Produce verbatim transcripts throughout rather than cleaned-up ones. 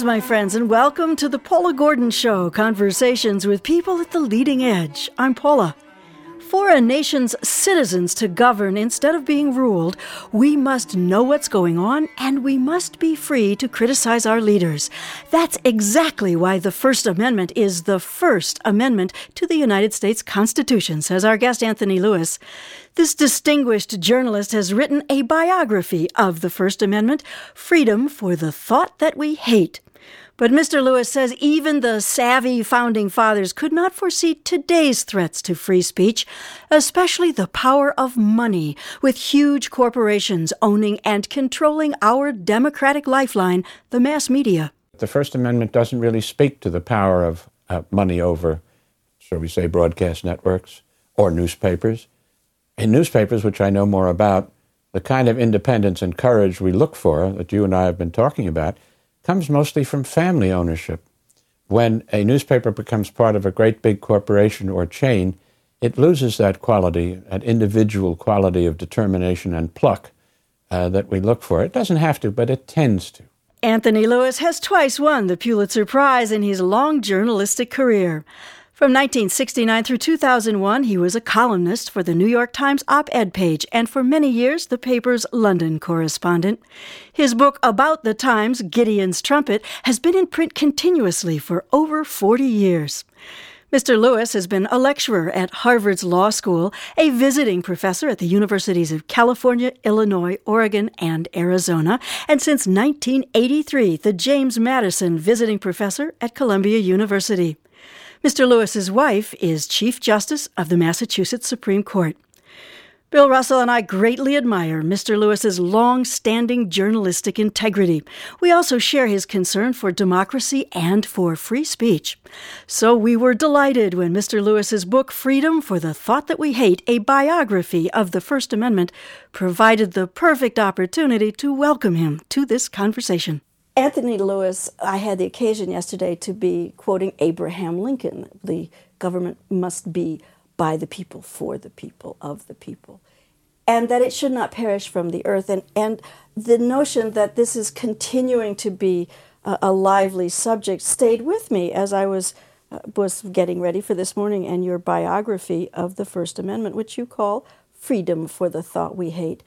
my friends, and welcome to the Paula Gordon Show, conversations with people at the leading edge. I'm Paula. For a nation's citizens to govern instead of being ruled, we must know what's going on, and we must be free to criticize our leaders. That's exactly why the First Amendment is the first amendment to the United States Constitution, says our guest Anthony Lewis. This distinguished journalist has written a biography of the First Amendment, Freedom for the Thought That We Hate. But Mister Lewis says even the savvy founding fathers could not foresee today's threats to free speech, especially the power of money, with huge corporations owning and controlling our democratic lifeline, the mass media. The First Amendment doesn't really speak to the power of uh, money over, shall we say, broadcast networks or newspapers. In newspapers, which I know more about, the kind of independence and courage we look for, that you and I have been talking about, comes mostly from family ownership. When a newspaper becomes part of a great big corporation or chain, it loses that quality, that individual quality of determination and pluck uh, that we look for. It doesn't have to, but it tends to. Anthony Lewis has twice won the Pulitzer Prize in his long journalistic career. From nineteen sixty-nine through two thousand one, he was a columnist for the New York Times op-ed page and for many years the paper's London correspondent. His book about the Times, Gideon's Trumpet, has been in print continuously for over forty years. Mister Lewis has been a lecturer at Harvard's Law School, a visiting professor at the universities of California, Illinois, Oregon, and Arizona, and since nineteen eighty-three, the James Madison Visiting Professor at Columbia University. Mister Lewis's wife is Chief Justice of the Massachusetts Supreme Court. Bill Russell and I greatly admire Mister Lewis's long-standing journalistic integrity. We also share his concern for democracy and for free speech. So we were delighted when Mister Lewis's book, Freedom for the Thought That We Hate, a biography of the First Amendment, provided the perfect opportunity to welcome him to this conversation. Anthony Lewis, I had the occasion yesterday to be quoting Abraham Lincoln. The government must be by the people, for the people, of the people, and that it should not perish from the earth. And, and the notion that this is continuing to be a, a lively subject stayed with me as I was, uh, was getting ready for this morning and your biography of the First Amendment, which you call Freedom for the Thought We Hate.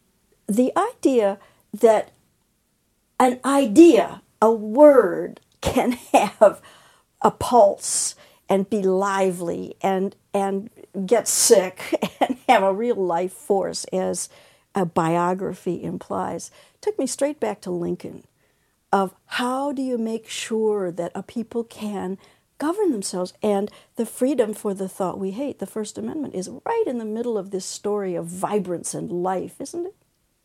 The idea that an idea, a word, can have a pulse and be lively and and get sick and have a real life force, as a biography implies, took me straight back to Lincoln, of how do you make sure that a people can govern themselves, and the freedom for the thought we hate, the First Amendment, is right in the middle of this story of vibrance and life, isn't it?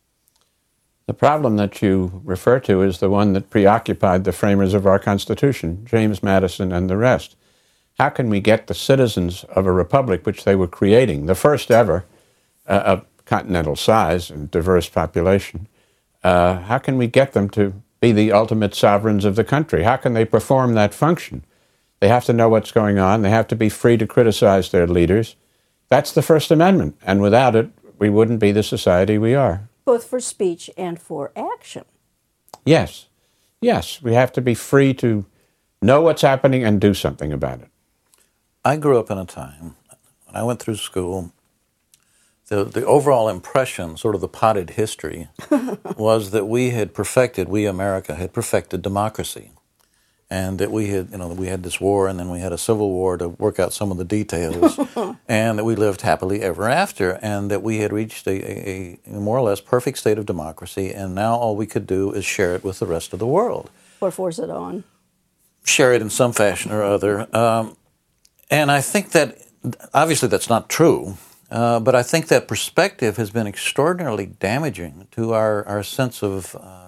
The problem that you refer to is the one that preoccupied the framers of our Constitution, James Madison and the rest. How can we get the citizens of a republic which they were creating, the first ever uh, of continental size and diverse population, uh, how can we get them to be the ultimate sovereigns of the country? How can they perform that function? They have to know what's going on. They have to be free to criticize their leaders. That's the First Amendment, and without it, we wouldn't be the society we are. Both for speech and for action. Yes. Yes, we have to be free to know what's happening and do something about it. I grew up in a time, when I went through school, the, the overall impression, sort of the potted history, was that we had perfected, we America had perfected democracy. And that we had, you know, we had this war, and then we had a civil war to work out some of the details, and that we lived happily ever after, and that we had reached a, a, a more or less perfect state of democracy, and now all we could do is share it with the rest of the world. Or force it on. Share it in some fashion or other. Um, and I think that, obviously that's not true, uh, but I think that perspective has been extraordinarily damaging to our, our sense of uh,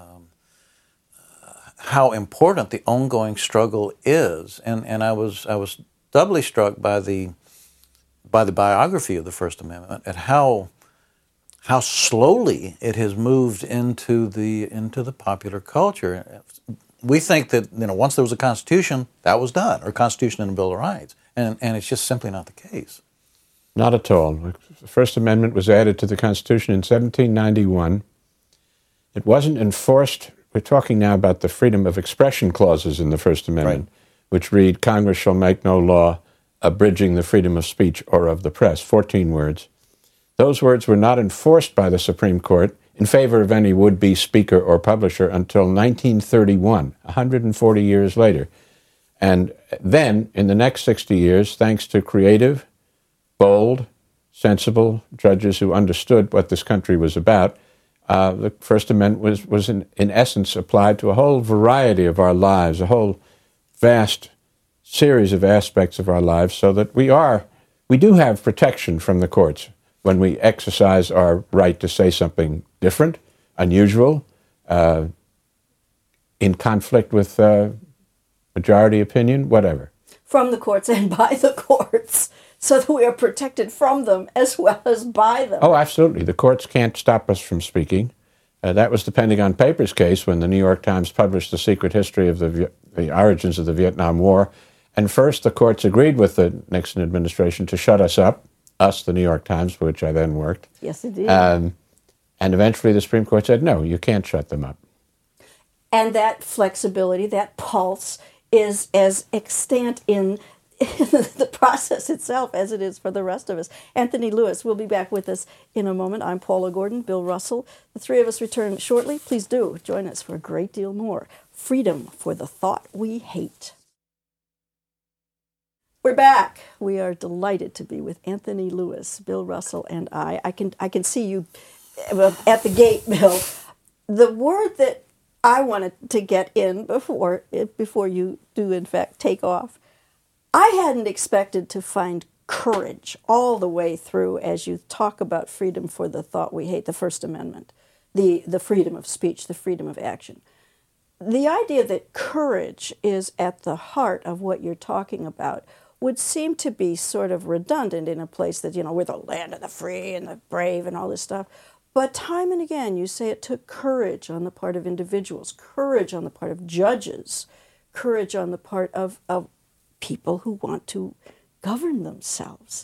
how important the ongoing struggle is, and and I was I was doubly struck by the by the biography of the First Amendment, at how how slowly it has moved into the into the popular culture. We think that, you know, once there was a Constitution, that was done, or Constitution and a Bill of Rights, and and it's just simply not the case. Not at all. The First Amendment was added to the Constitution in seventeen ninety-one. It wasn't enforced we're talking now about the freedom of expression clauses in the First Amendment, right, which read, Congress shall make no law abridging the freedom of speech or of the press, fourteen words. Those words were not enforced by the Supreme Court in favor of any would-be speaker or publisher until nineteen thirty-one, one hundred forty years later. And then, in the next sixty years, thanks to creative, bold, sensible judges who understood what this country was about, uh, the First Amendment was, was in, in essence applied to a whole variety of our lives, a whole vast series of aspects of our lives, so that we are, we do have protection from the courts when we exercise our right to say something different, unusual, uh, in conflict with uh, majority opinion, whatever. From the courts and by the courts, so that we are protected from them as well as by them. Oh, absolutely. The courts can't stop us from speaking. Uh, that was the Pentagon Papers case when the New York Times published the secret history of the, the origins of the Vietnam War. And first, the courts agreed with the Nixon administration to shut us up, us, the New York Times, for which I then worked. Yes, indeed. Um, and eventually the Supreme Court said, no, you can't shut them up. And that flexibility, that pulse, is as extant in the process itself as it is for the rest of us. Anthony Lewis will be back with us in a moment. I'm Paula Gordon, Bill Russell. The three of us return shortly. Please do join us for a great deal more. Freedom for the thought we hate. We're back. We are delighted to be with Anthony Lewis, Bill Russell, and I. I can I can see you at the gate, Bill. The word that I wanted to get in before before you do in fact take off, I hadn't expected to find courage all the way through as you talk about freedom for the thought we hate, the First Amendment, the, the freedom of speech, the freedom of action. The idea that courage is at the heart of what you're talking about would seem to be sort of redundant in a place that, you know, we're the land of the free and the brave and all this stuff. But time and again, you say it took courage on the part of individuals, courage on the part of judges, courage on the part of, of people who want to govern themselves.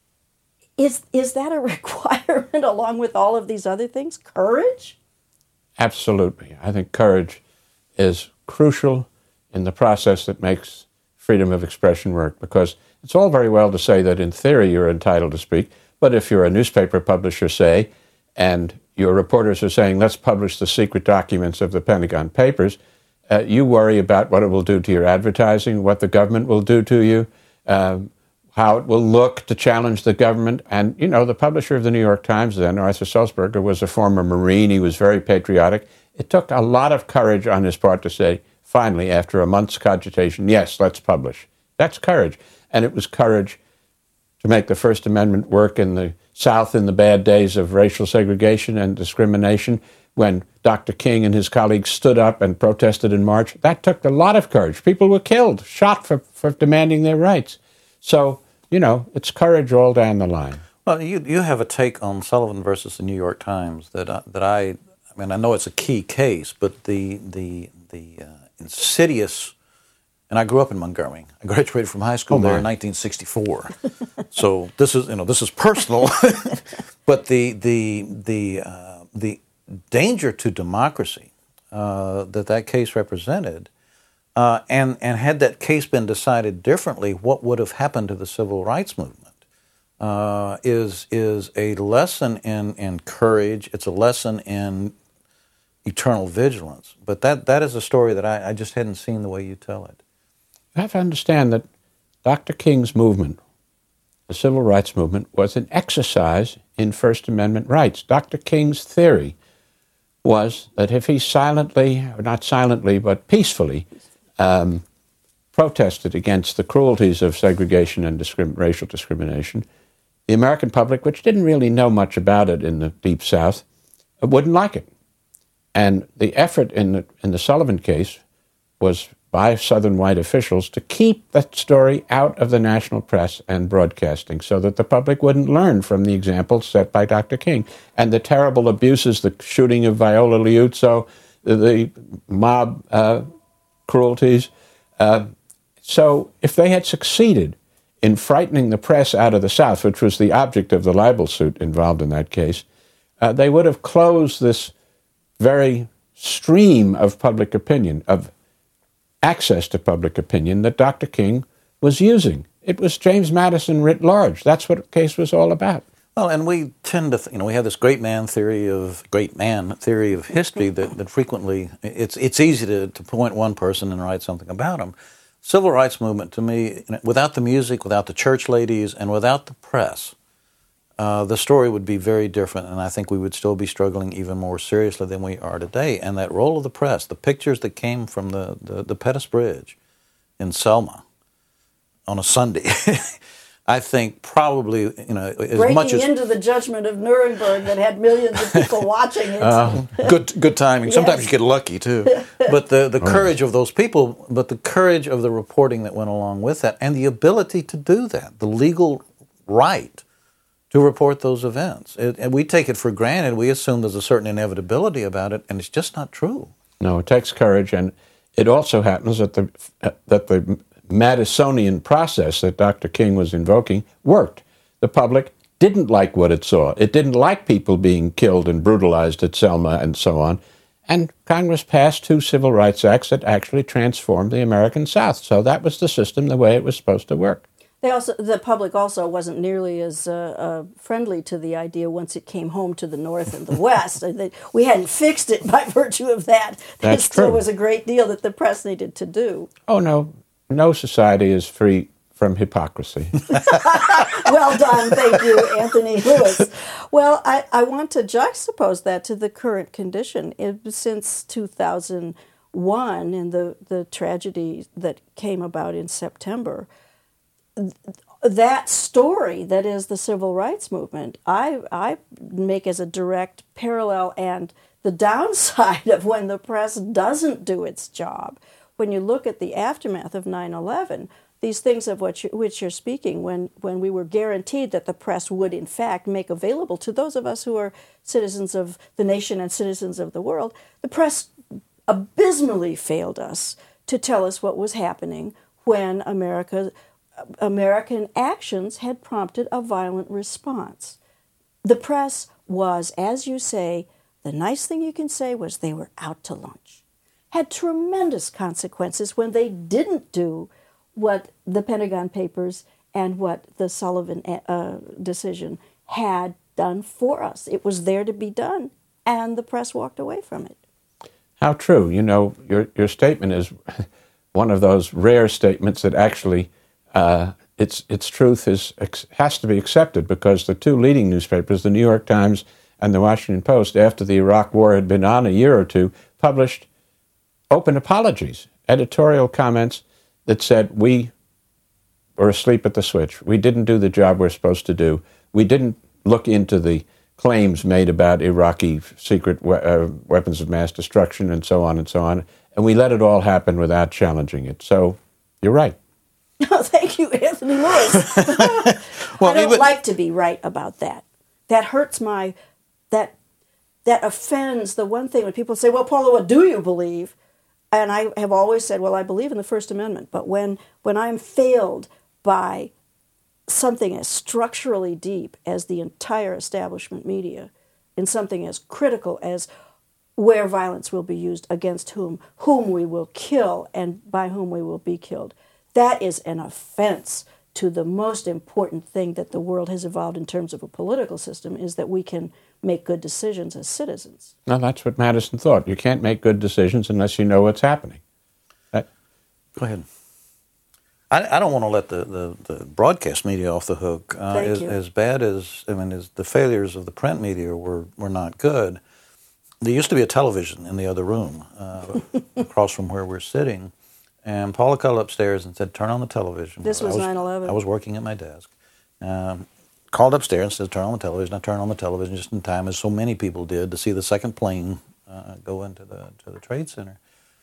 Is is that a requirement along with all of these other things? Courage? Absolutely. I think courage is crucial in the process that makes freedom of expression work, because it's all very well to say that in theory you're entitled to speak, but if you're a newspaper publisher, say, and your reporters are saying, let's publish the secret documents of the Pentagon Papers, Uh, you worry about what it will do to your advertising, what the government will do to you, um, how it will look to challenge the government. And, you know, the publisher of the New York Times then, Arthur Sulzberger, was a former Marine. He was very patriotic. It took a lot of courage on his part to say, finally, after a month's cogitation, yes, let's publish. That's courage. And it was courage to make the First Amendment work in the South in the bad days of racial segregation and discrimination, when Doctor King and his colleagues stood up and protested in March. That took a lot of courage. People were killed, shot for, for demanding their rights. So, you know, it's courage all down the line. Well, you you have a take on Sullivan versus the New York Times that I, that I, I mean, I know it's a key case, but the the the uh, insidious. And I grew up in Montgomery. I graduated from high school oh there in nineteen sixty-four. So this is you know this is personal, but the the the uh, the danger to democracy uh, that that case represented, uh, and and had that case been decided differently, what would have happened to the civil rights movement uh, is is a lesson in in courage. It's a lesson in eternal vigilance. But that that is a story that I, I just hadn't seen the way you tell it. You have to understand that Doctor King's movement, the civil rights movement, was an exercise in First Amendment rights. Doctor King's theory was that if he silently, or not silently, but peacefully, um, protested against the cruelties of segregation and discrim- racial discrimination, the American public, which didn't really know much about it in the Deep South, wouldn't like it. And the effort in the, in the Sullivan case was by Southern white officials to keep that story out of the national press and broadcasting so that the public wouldn't learn from the example set by Doctor King. And the terrible abuses, the shooting of Viola Liuzzo, the, the mob uh, cruelties. Uh, so if they had succeeded in frightening the press out of the South, which was the object of the libel suit involved in that case, uh, they would have closed this very stream of public opinion, of access to public opinion that Doctor King was using. It was James Madison writ large. That's what the case was all about. Well, and we tend to, th- you know, we have this great man theory of great man theory of history that, that frequently it's it's easy to, to point one person and write something about him. Civil rights movement, to me, you know, without the music, without the church ladies, and without the press, uh, the story would be very different, and I think we would still be struggling even more seriously than we are today. And that role of the press, the pictures that came from the, the, the Pettus Bridge in Selma on a Sunday, I think probably, you know, as Breaking much as... into the judgment of Nuremberg that had millions of people watching it. Uh, good good timing. Yes. Sometimes you get lucky, too. But the, the courage of those people, but the courage of the reporting that went along with that, and the ability to do that, the legal right to report those events. It, and we take it for granted. We assume there's a certain inevitability about it, and it's just not true. No, it takes courage, and it also happens that the that the Madisonian process that Doctor King was invoking worked. The public didn't like what it saw. It didn't like people being killed and brutalized at Selma and so on. And Congress passed two civil rights acts that actually transformed the American South. So that was the system, the way it was supposed to work. They also, the public also wasn't nearly as uh, uh, friendly to the idea once it came home to the North and the West. We hadn't fixed it by virtue of that. There still true. was a great deal that the press needed to do. Oh, no. No society is free from hypocrisy. Well done. Thank you, Anthony Lewis. Well, I, I want to juxtapose that to the current condition. It, since two thousand one and the, the tragedy that came about in September, that story that is the civil rights movement, I, I make as a direct parallel and the downside of when the press doesn't do its job. When you look at the aftermath of nine eleven, these things of which, which you're speaking, when, when we were guaranteed that the press would, in fact, make available to those of us who are citizens of the nation and citizens of the world, the press abysmally failed us to tell us what was happening when America, American actions had prompted a violent response. The press was, as you say, the nice thing you can say was they were out to lunch. Had tremendous consequences when they didn't do what the Pentagon Papers and what the Sullivan uh, decision had done for us. It was there to be done, and the press walked away from it. How true. You know, your your statement is one of those rare statements that actually uh, its its truth is has to be accepted, because the two leading newspapers, the New York Times and the Washington Post, after the Iraq War had been on a year or two, published open apologies, editorial comments that said, we were asleep at the switch. We didn't do the job we're supposed to do. We didn't look into the claims made about Iraqi secret we- uh, weapons of mass destruction and so on and so on. And we let it all happen without challenging it. So you're right. Oh, thank you, Anthony Lewis. well, I don't even, like to be right about that. That hurts my, that that offends the one thing when people say, well, Paula, what do you believe? And I have always said, well, I believe in the First Amendment, but when, when I'm failed by something as structurally deep as the entire establishment media, in something as critical as where violence will be used against whom, whom we will kill, and by whom we will be killed, that is an offense to the most important thing that the world has evolved in terms of a political system, is that we can make good decisions as citizens. No, that's what Madison thought. You can't make good decisions unless you know what's happening. That... Go ahead. I, I don't want to let the, the, the broadcast media off the hook. Uh, Thank as, you. as bad as, I mean, as the failures of the print media were, were not good, there used to be a television in the other room uh, across from where we're sitting. And Paula called upstairs and said, turn on the television. This was nine eleven. I was working at my desk. Um, called upstairs and said, turn on the television. I turned on the television just in time, as so many people did, to see the second plane uh, go into the to the Trade Center.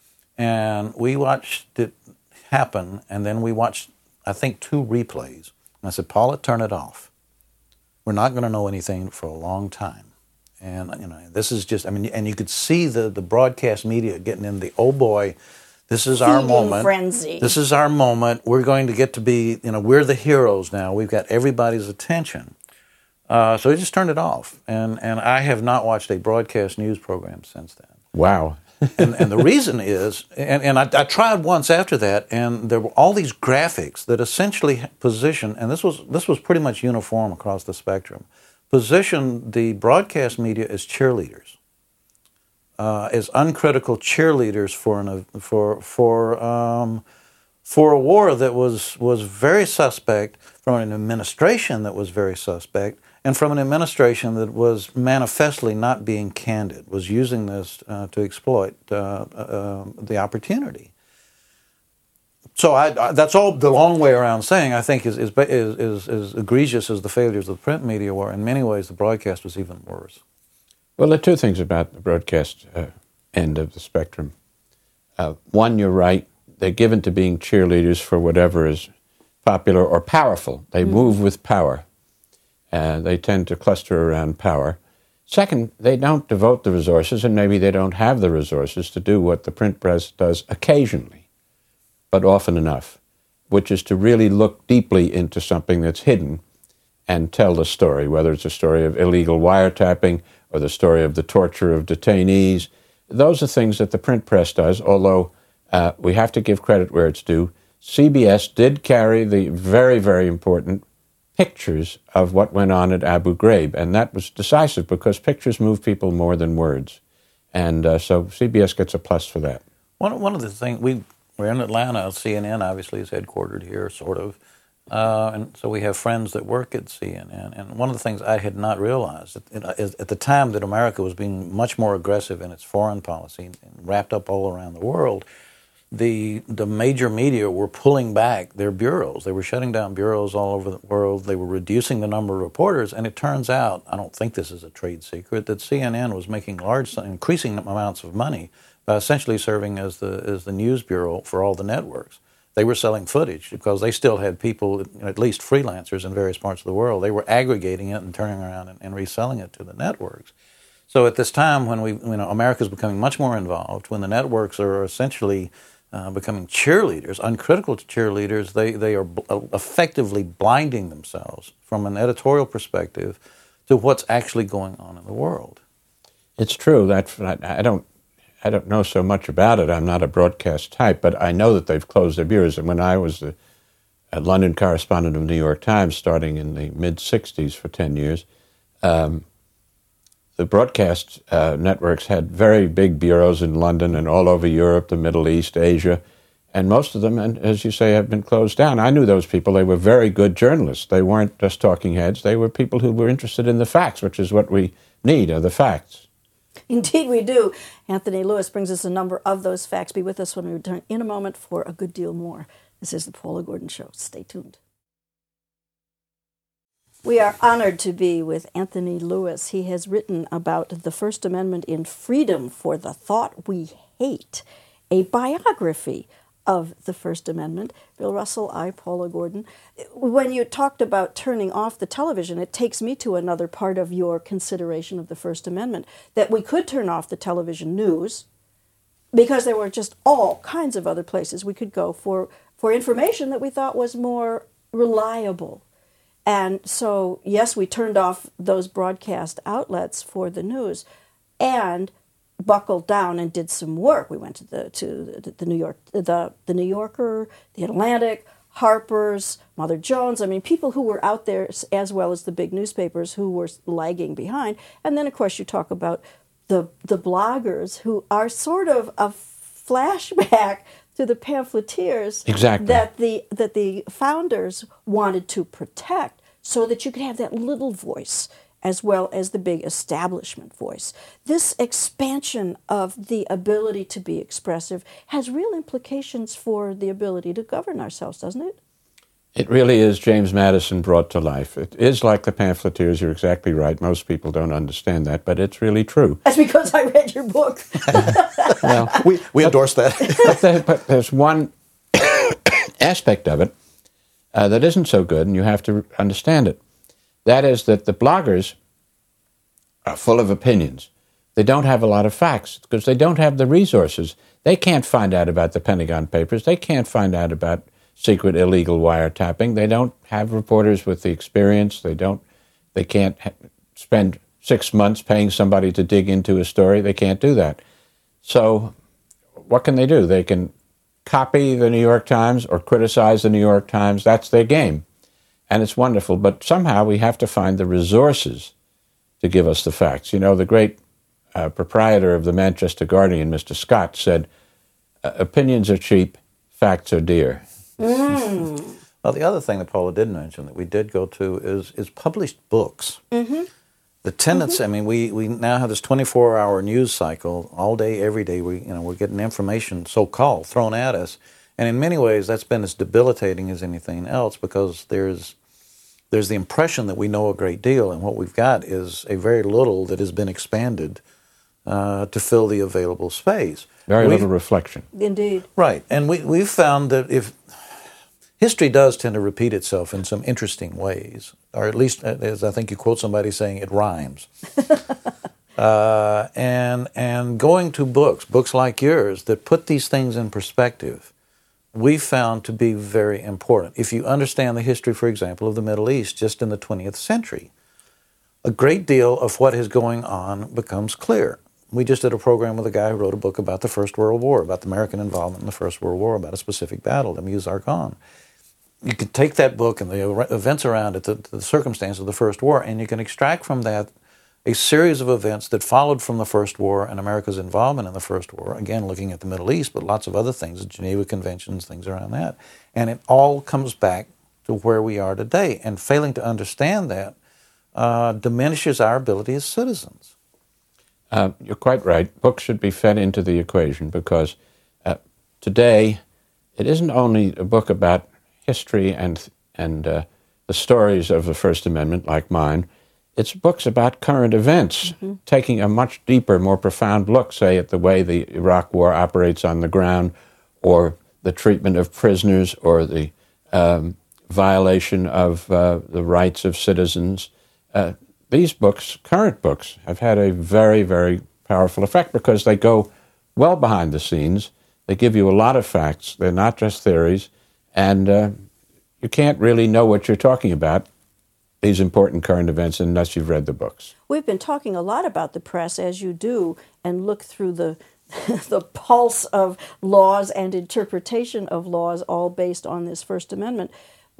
And we watched it happen, and then we watched, I think, two replays. And I said, Paula, turn it off. We're not going to know anything for a long time. And, you know, this is just, I mean, and you could see the, the broadcast media getting in the, oh boy, this is our moment. Frenzy. This is our moment. We're going to get to be, you know, we're the heroes now. We've got everybody's attention. Uh, so we just turned it off. And, and I have not watched a broadcast news program since then. Wow. and, and the reason is, and, and I, I tried once after that, and there were all these graphics that essentially position, and this was this was pretty much uniform across the spectrum, position the broadcast media as cheerleaders, uh, as uncritical cheerleaders for an for for um, for a war that was was very suspect, from an administration that was very suspect, and from an administration that was manifestly not being candid, was using this uh, to exploit uh, uh, the opportunity. So I, I, that's all the long way around saying, I think, is, is, is, is, is egregious as the failures of the print media were. In many ways, the broadcast was even worse. Well, there are two things about the broadcast uh, end of the spectrum. Uh, one, you're right, they're given to being cheerleaders for whatever is popular or powerful. They mm. move with power. Uh, they tend to cluster around power. Second, they don't devote the resources, and maybe they don't have the resources to do what the print press does occasionally, but often enough, which is to really look deeply into something that's hidden and tell the story, whether it's a story of illegal wiretapping or the story of the torture of detainees. Those are things that the print press does, although uh, we have to give credit where it's due. C B S did carry the very, very important pictures of what went on at Abu Ghraib, and that was decisive because pictures move people more than words. And uh, so C B S gets a plus for that. One, one of the things, we, we're in Atlanta, C N N obviously is headquartered here, sort of, uh, and so we have friends that work at C N N, and one of the things I had not realized, at, at the time that America was being much more aggressive in its foreign policy and wrapped up all around the world, The the major media were pulling back their bureaus. They were shutting down bureaus all over the world. They were reducing the number of reporters. And it turns out, I don't think this is a trade secret, that C N N was making large, increasing amounts of money by essentially serving as the as the news bureau for all the networks. They were selling footage because they still had people, at least freelancers in various parts of the world. They were aggregating it and turning around and, and reselling it to the networks. So at this time, when we, you know, America's becoming much more involved, when the networks are essentially Uh, becoming cheerleaders, uncritical cheerleaders, they, they are b- effectively blinding themselves from an editorial perspective to what's actually going on in the world. It's true. That I don't, I don't know so much about it. I'm not a broadcast type, but I know that they've closed their bureaus. And when I was the a London correspondent of the New York Times, starting in the mid-sixties for ten years, um, the broadcast uh, networks had very big bureaus in London and all over Europe, the Middle East, Asia, and most of them, and as you say, have been closed down. I knew those people. They were very good journalists. They weren't just talking heads. They were people who were interested in the facts, which is what we need, are the facts. Indeed we do. Anthony Lewis brings us a number of those facts. Be with us when we return in a moment for a good deal more. This is the Paula Gordon Show. Stay tuned. We are honored to be with Anthony Lewis. He has written about the First Amendment in Freedom for the Thought We Hate, a biography of the First Amendment. Bill Russell, I, Paula Gordon. When you talked about turning off the television, it takes me to another part of your consideration of the First Amendment, that we could turn off the television news because there were just all kinds of other places we could go for, for information that we thought was more reliable. And so, yes, we turned off those broadcast outlets for the news and buckled down and did some work. We went to the to the, the New York the the New Yorker, the Atlantic, Harper's, Mother Jones. I mean, people who were out there, as well as the big newspapers who were lagging behind. And then, of course, you talk about the the bloggers who are sort of a flashback to the pamphleteers exactly. that the that the founders wanted to protect, so that you could have that little voice as well as the big establishment voice. This expansion of the ability to be expressive has real implications for the ability to govern ourselves, doesn't it? It really is James Madison brought to life. It is like the pamphleteers. You're exactly right. Most people don't understand that, but it's really true. That's because I read your book. Well, we, we endorse that. but, there, but there's one aspect of it uh, that isn't so good, and you have to understand it. That is that the bloggers are full of opinions. They don't have a lot of facts because they don't have the resources. They can't find out about the Pentagon Papers. They can't find out about secret illegal wiretapping. They don't have reporters with the experience. They don't. They can't ha- spend six months paying somebody to dig into a story. They can't do that. So what can they do? They can copy the New York Times or criticize the New York Times. That's their game. And it's wonderful. But somehow we have to find the resources to give us the facts. You know, the great uh, proprietor of the Manchester Guardian, Mister Scott, said, opinions are cheap, facts are dear. Mm. Well, the other thing that Paula did mention that we did go to is is published books. Mm-hmm. The tendency, mm-hmm. I mean, we, we now have this twenty-four hour news cycle all day, every day. We you know we're getting information, so-called, thrown at us, and in many ways that's been as debilitating as anything else because there's there's the impression that we know a great deal, and what we've got is a very little that has been expanded uh, to fill the available space. Very we've, little reflection. Indeed. Right, and we we've found that if history does tend to repeat itself in some interesting ways, or at least, as I think you quote somebody saying, it rhymes. uh, and and going to books, books like yours, that put these things in perspective, we found to be very important. If you understand the history, for example, of the Middle East just in the twentieth century, a great deal of what is going on becomes clear. We just did a program with a guy who wrote a book about the First World War, about the American involvement in the First World War, about a specific battle, the Meuse-Argonne. You can take that book and the events around it, the, the circumstances of the First War, and you can extract from that a series of events that followed from the First War and America's involvement in the First War, again, looking at the Middle East, but lots of other things, the Geneva Conventions, things around that. And it all comes back to where we are today. And failing to understand that uh, diminishes our ability as citizens. Uh, you're quite right. Books should be fed into the equation because uh, today it isn't only a book about history and and uh, the stories of the First Amendment, like mine. It's books about current events, mm-hmm. taking a much deeper, more profound look, say, at the way the Iraq War operates on the ground, or the treatment of prisoners, or the um, violation of uh, the rights of citizens. Uh, these books, current books, have had a very, very powerful effect because they go well behind the scenes. They give you a lot of facts. They're not just theories. And uh, you can't really know what you're talking about, these important current events, unless you've read the books. We've been talking a lot about the press, as you do, and look through the the pulse of laws and interpretation of laws, all based on this First Amendment.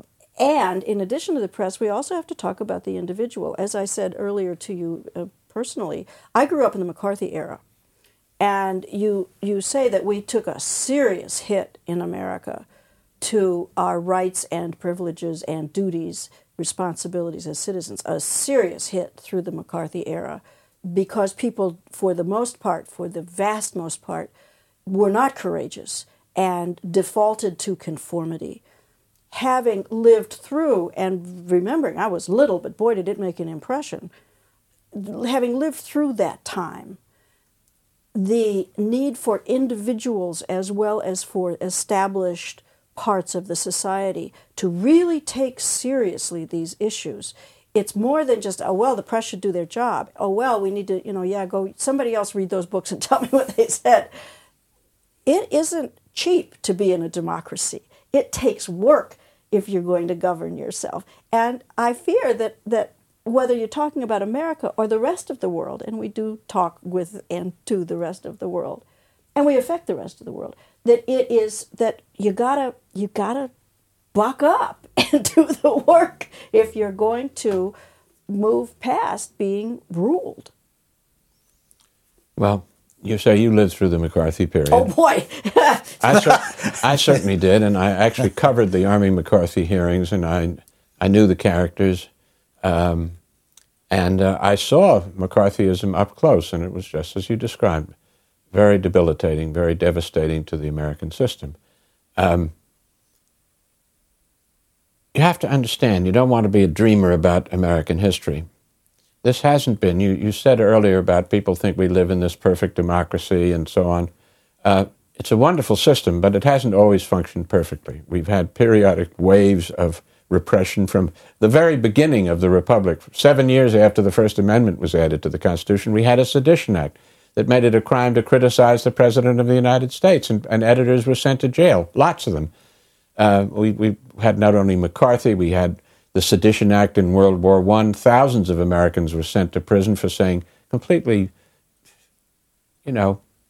And in addition to the press, we also have to talk about the individual. As I said earlier to you uh, personally, I grew up in the McCarthy era. And you you say that we took a serious hit in America to our rights and privileges and duties, responsibilities as citizens, a serious hit through the McCarthy era, because people, for the most part, for the vast most part, were not courageous and defaulted to conformity. Having lived through, and remembering I was little, but boy, did it make an impression, having lived through that time, the need for individuals as well as for established parts of the society to really take seriously these issues. It's more than just, oh, well, the press should do their job. Oh, well, we need to, you know, yeah, go, somebody else read those books and tell me what they said. It isn't cheap to be in a democracy. It takes work if you're going to govern yourself. And I fear that, that whether you're talking about America or the rest of the world, and we do talk with and to the rest of the world, and we affect the rest of the world, that it is that you gotta you gotta buck up and do the work if you're going to move past being ruled. Well, you say you lived through the McCarthy period. Oh boy, I, cer- I certainly did, and I actually covered the Army McCarthy hearings, and I I knew the characters, um, and uh, I saw McCarthyism up close, and it was just as you described. Very debilitating, very devastating to the American system. Um, you have to understand, you don't want to be a dreamer about American history. This hasn't been, you, you said earlier about people think we live in this perfect democracy and so on. Uh, it's a wonderful system, but it hasn't always functioned perfectly. We've had periodic waves of repression from the very beginning of the Republic. Seven years after the First Amendment was added to the Constitution, we had a Sedition Act that made it a crime to criticize the President of the United States, and, and editors were sent to jail, lots of them. Uh, we, we had not only McCarthy, we had the Sedition Act in World War One. Thousands of Americans were sent to prison for saying completely, you know,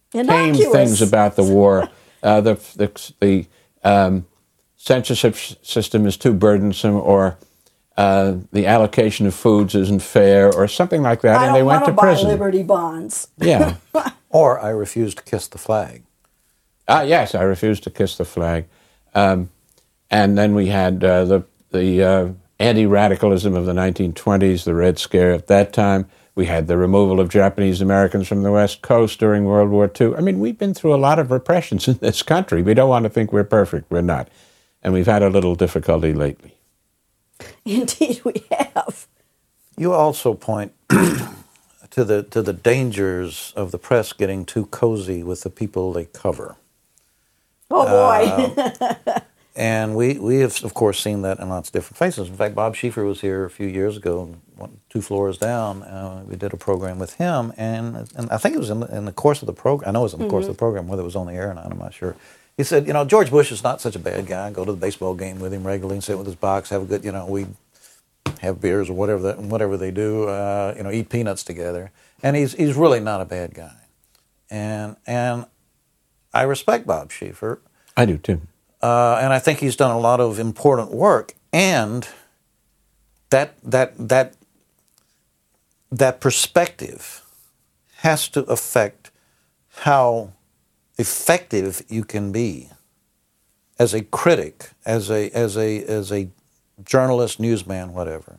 tame things about the war. Uh, the the, the um, censorship system is too burdensome, or uh, the allocation of foods isn't fair, or something like that, I and they went to buy prison. Liberty bonds. Yeah. Or I refuse to kiss the flag. Ah, yes, I refuse to kiss the flag. Um, and then we had uh, the the uh, anti-radicalism of the nineteen twenties, the Red Scare at that time. We had the removal of Japanese Americans from the West Coast during World War Two. I mean, we've been through a lot of repressions in this country. We don't want to think we're perfect. We're not. And we've had a little difficulty lately. Indeed, we have. You also point to the to the dangers of the press getting too cozy with the people they cover. Oh, boy. Uh, and we, we have, of course, seen that in lots of different faces. In fact, Bob Schieffer was here a few years ago, one, two floors down. Uh, we did a program with him, and and I think it was in the, in the course of the program. I know it was in the mm-hmm. course of the program, whether it was on the air or not, I'm not sure. He said, you know, George Bush is not such a bad guy. I go to the baseball game with him regularly and sit with his box, have a good, you know, we have beers or whatever that, whatever they do, uh, you know, eat peanuts together. And he's he's really not a bad guy. And and I respect Bob Schieffer. I do too. Uh, and I think he's done a lot of important work. And that that that that perspective has to affect how effective you can be as a critic, as a as a as a journalist, newsman, whatever.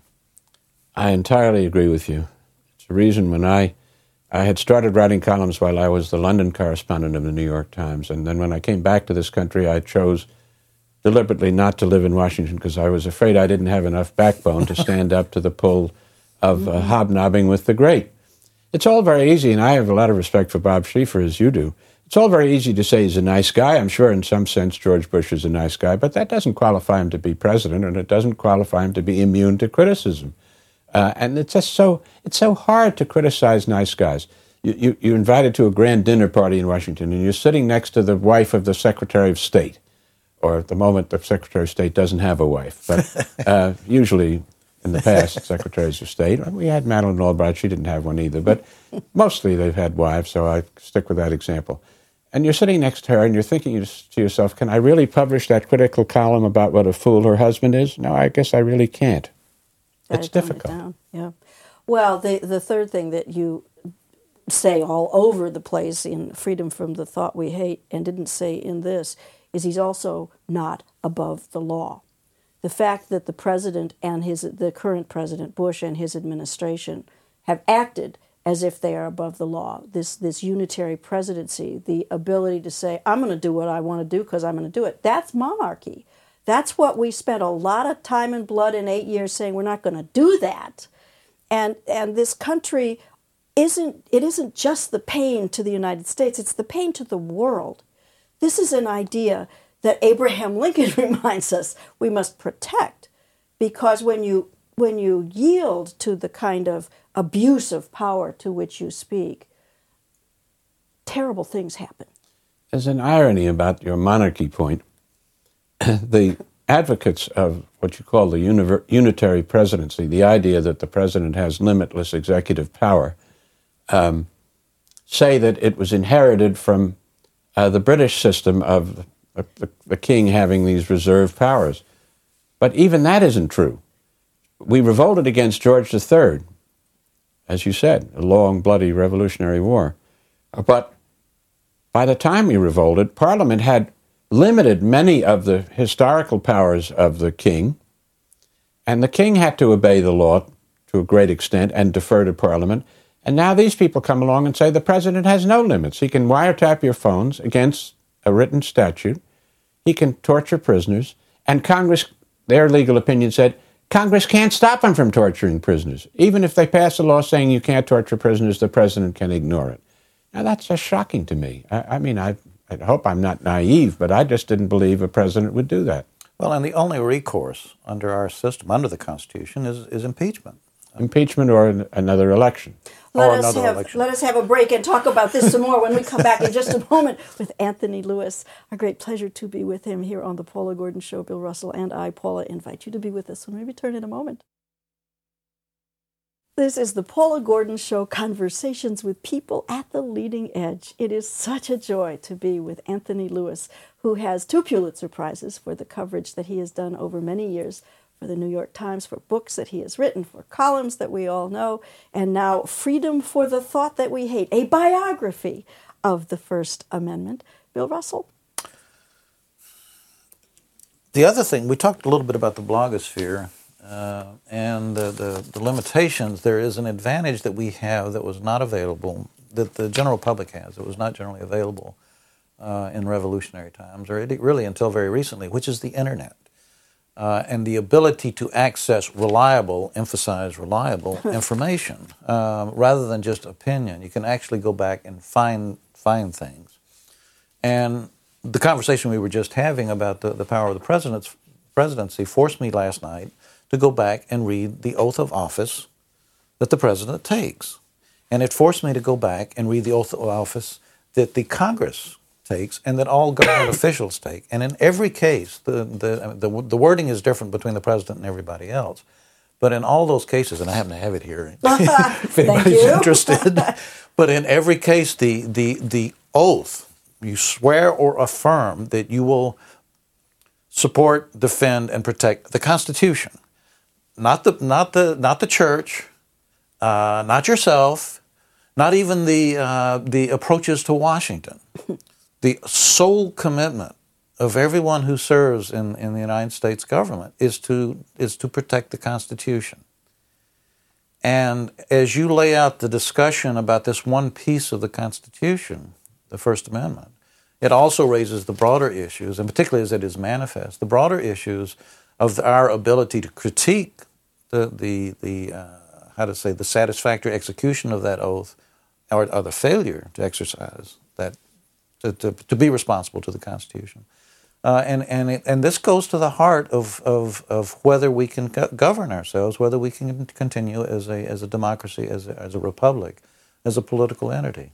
I entirely agree with you. It's a reason when I I had started writing columns while I was the London correspondent of the New York Times, and then when I came back to this country, I chose deliberately not to live in Washington because I was afraid I didn't have enough backbone to stand up to the pull of uh, hobnobbing with the great. It's all very easy, and I have a lot of respect for Bob Schieffer, as you do. It's all very easy to say he's a nice guy. I'm sure in some sense George Bush is a nice guy, but that doesn't qualify him to be president, and it doesn't qualify him to be immune to criticism. Uh, and it's just so it's so hard to criticize nice guys. You, you, you're invited to a grand dinner party in Washington, and you're sitting next to the wife of the Secretary of State, or at the moment the Secretary of State doesn't have a wife, but uh, usually in the past, Secretaries of State. We had Madeleine Albright. She didn't have one either, but mostly they've had wives, so I stick with that example. And you're sitting next to her, and you're thinking to yourself, can I really publish that critical column about what a fool her husband is? No, I guess I really can't. It's difficult. It down. Yeah. Well, the the third thing that you say all over the place in Freedom from the Thought We Hate, and didn't say in this, is he's also not above the law. The fact that the president and his the current president, Bush, and his administration have acted as if they are above the law, this this unitary presidency, the ability to say, I'm going to do what I want to do because I'm going to do it, that's monarchy. That's what we spent a lot of time and blood in eight years saying we're not going to do that. And and this country isn't, it isn't just the pain to the United States, it's the pain to the world. This is an idea that Abraham Lincoln reminds us we must protect, because when you when you yield to the kind of abuse of power to which you speak, terrible things happen. There's an irony about your monarchy point. The advocates of what you call the univer- unitary presidency, the idea that the president has limitless executive power, um, say that it was inherited from uh, the British system of the, the, the king having these reserved powers. But even that isn't true. We revolted against George the Third, as you said, a long, bloody Revolutionary War. But by the time we revolted, Parliament had limited many of the historical powers of the king, and the king had to obey the law to a great extent and defer to Parliament. And now these people come along and say the president has no limits. He can wiretap your phones against a written statute. He can torture prisoners. And Congress, their legal opinion said, Congress can't stop him from torturing prisoners. Even if they pass a law saying you can't torture prisoners, the president can ignore it. Now, that's just shocking to me. I, I mean, I, I hope I'm not naive, but I just didn't believe a president would do that. Well, and the only recourse under our system, under the Constitution, is, is impeachment. Impeachment or an, another election. Let or us another have election. let us have a break and talk about this some more when we come back in just a moment with Anthony Lewis. A great pleasure to be with him here on the Paula Gordon Show. Bill Russell and I, Paula, invite you to be with us when we return in a moment. This is the Paula Gordon Show, Conversations with People at the Leading Edge. It is such a joy to be with Anthony Lewis, who has two Pulitzer Prizes for the coverage that he has done over many years for the New York Times, for books that he has written, for columns that we all know, and now Freedom for the Thought That We Hate, a biography of the First Amendment. Bill Russell? The other thing, we talked a little bit about the blogosphere uh, and the, the, the limitations. There is an advantage that we have that was not available, that the general public has, that was not generally available uh, in revolutionary times, or really until very recently, which is the Internet. Uh, and the ability to access reliable, emphasize reliable information, uh, rather than just opinion. You can actually go back and find find things. And the conversation we were just having about the, the power of the president's presidency forced me last night to go back and read the oath of office that the president takes. And it forced me to go back and read the oath of office that the Congress takes and that all government officials take. And in every case, the, the, the, the wording is different between the president and everybody else. But in all those cases, and I happen to have it here if anybody's interested, but in every case, the, the, the oath, you swear or affirm that you will support, defend, and protect the Constitution, not the not the not the church, uh, not yourself, not even the uh, the approaches to Washington. The sole commitment of everyone who serves in, in the United States government is to is to protect the Constitution. And as you lay out the discussion about this one piece of the Constitution, the First Amendment, it also raises the broader issues, and particularly as it is manifest, the broader issues of our ability to critique the the the uh, how to say the satisfactory execution of that oath, or, or the failure to exercise that, to, to, to be responsible to the Constitution, uh, and and it, and this goes to the heart of of, of whether we can go- govern ourselves, whether we can continue as a as a democracy, as a, as a republic, as a political entity.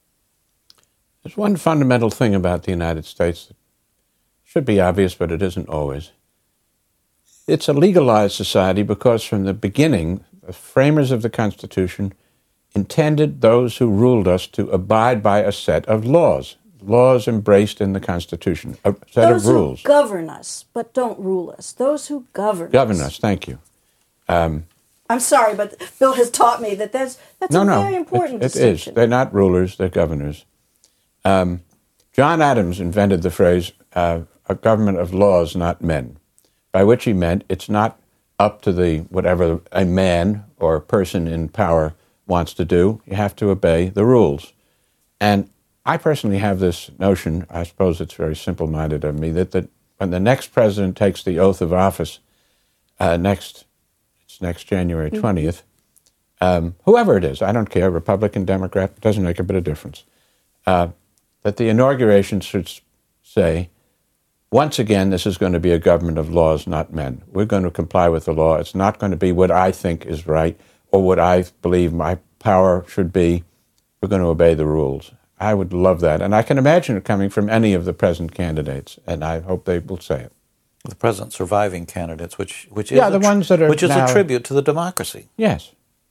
There's one fundamental thing about the United States that should be obvious, but it isn't always. It's a legalized society because from the beginning, the framers of the Constitution intended those who ruled us to abide by a set of laws, laws embraced in the Constitution, a set those of rules. Those who govern us, but don't rule us. Those who govern, govern us. us. Govern us, thank you. Um, I'm sorry, but Bill has taught me that that's, that's no, a no, very important it, it distinction. is. They're not rulers, they're governors. Um, John Adams invented the phrase, uh, a government of laws, not men, by which he meant it's not up to the whatever a man or a person in power wants to do. You have to obey the rules. And I personally have this notion, I suppose it's very simple-minded of me, that, that when the next president takes the oath of office, uh, next, it's next January twentieth, mm-hmm. um, whoever it is, I don't care, Republican, Democrat, it doesn't make a bit of difference, uh, that the inauguration should say, once again, this is going to be a government of laws, not men. We're going to comply with the law. It's not going to be what I think is right or what I believe my power should be. We're going to obey the rules. I would love that. And I can imagine it coming from any of the present candidates, and I hope they will say it. The present surviving candidates, which, which, is, yeah, a, the ones that are which is now, a tribute to the democracy. Yes.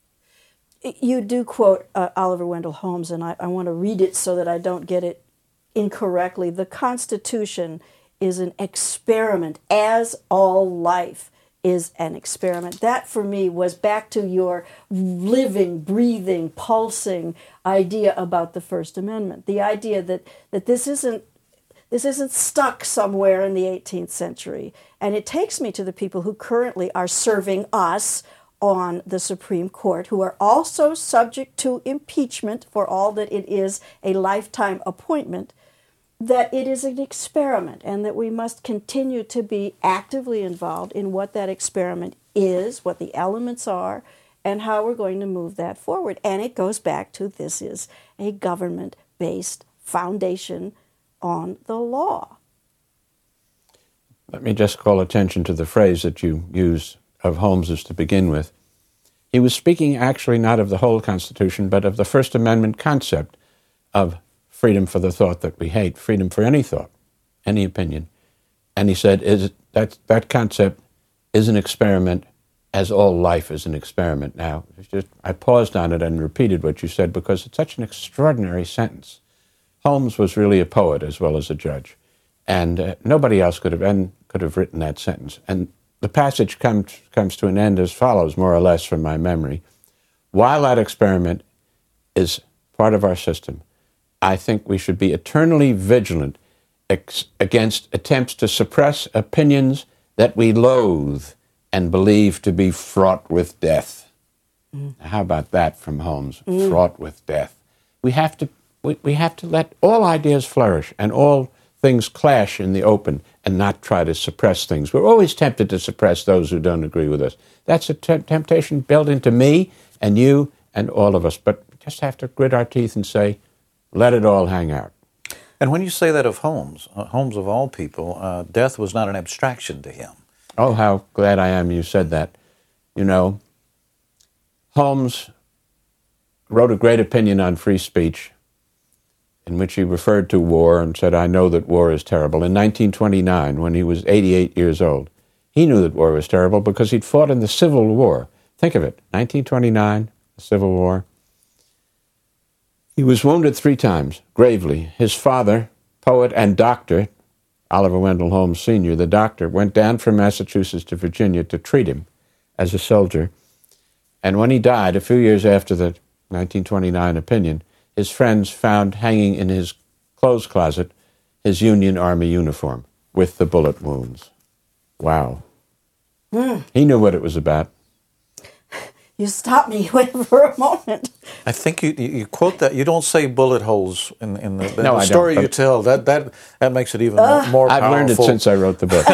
You do quote uh, Oliver Wendell Holmes, and I, I want to read it so that I don't get it incorrectly. The Constitution is an experiment, as all life is an experiment. That, for me, was back to your living, breathing, pulsing idea about the First Amendment. The idea that, that this isn't this isn't stuck somewhere in the eighteenth century. And it takes me to the people who currently are serving us on the Supreme Court, who are also subject to impeachment for all that it is a lifetime appointment, that it is an experiment and that we must continue to be actively involved in what that experiment is, what the elements are, and how we're going to move that forward. And it goes back to this is a government-based foundation on the law. Let me just call attention to the phrase that you used of Holmes's to begin with. He was speaking actually not of the whole Constitution, but of the First Amendment concept of freedom for the thought that we hate, freedom for any thought, any opinion. And he said is that that concept is an experiment as all life is an experiment now. It's just, I paused on it and repeated what you said because it's such an extraordinary sentence. Holmes was really a poet as well as a judge, and uh, nobody else could have and could have written that sentence. And the passage comes comes to an end as follows, more or less from my memory. While that experiment is part of our system, I think we should be eternally vigilant ex- against attempts to suppress opinions that we loathe and believe to be fraught with death. Mm. How about that from Holmes? Mm. Fraught with death. We have to we, we have to let all ideas flourish and all things clash in the open and not try to suppress things. We're always tempted to suppress those who don't agree with us. That's a t- temptation built into me and you and all of us. But we just have to grit our teeth and say, let it all hang out. And when you say that of Holmes, uh, Holmes of all people, uh, death was not an abstraction to him. Oh, how glad I am you said that. You know, Holmes wrote a great opinion on free speech in which he referred to war and said, I know that war is terrible. In nineteen twenty-nine, when he was eighty-eight years old, he knew that war was terrible because he'd fought in the Civil War. Think of it, nineteen twenty-nine, the Civil War. He was wounded three times, gravely. His father, poet and doctor, Oliver Wendell Holmes Senior, the doctor, went down from Massachusetts to Virginia to treat him as a soldier. And when he died, a few years after the nineteen twenty-nine opinion, his friends found hanging in his clothes closet his Union Army uniform with the bullet wounds. Wow. Mm. He knew what it was about. You stopped me for a moment. I think you you quote that. You don't say bullet holes in, in the, no, the I story don't, you tell. That that that makes it even uh, more powerful. I've learned it since I wrote the book.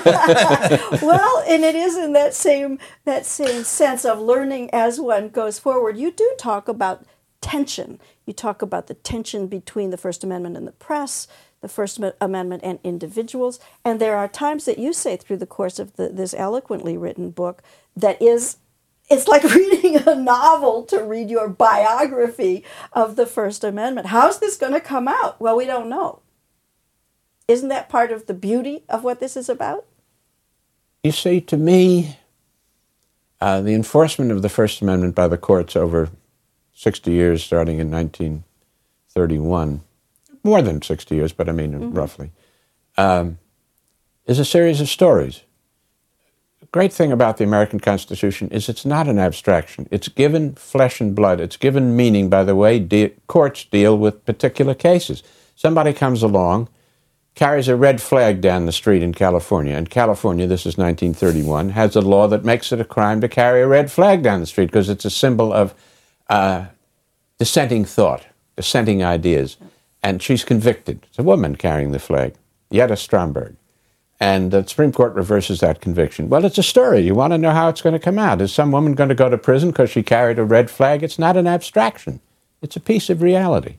Well, and it is in that same that same sense of learning as one goes forward. You do talk about tension. You talk about the tension between the First Amendment and the press, the First Amendment and individuals. And there are times that you say through the course of the, this eloquently written book that is, it's like reading a novel to read your biography of the First Amendment. How's this going to come out? Well, we don't know. Isn't that part of the beauty of what this is about? You see, to me, uh, the enforcement of the First Amendment by the courts over sixty years, starting in nineteen thirty-one, more than sixty years, but I mean mm-hmm. roughly, um, is a series of stories. The great thing about the American Constitution is it's not an abstraction. It's given flesh and blood. It's given meaning by the way de- courts deal with particular cases. Somebody comes along, carries a red flag down the street in California, and California, this is nineteen thirty-one, has a law that makes it a crime to carry a red flag down the street because it's a symbol of Uh, dissenting thought, dissenting ideas. And she's convicted. It's a woman carrying the flag, Yetta Stromberg. And the Supreme Court reverses that conviction. Well, it's a story. You want to know how it's going to come out. Is some woman going to go to prison because she carried a red flag? It's not an abstraction. It's a piece of reality.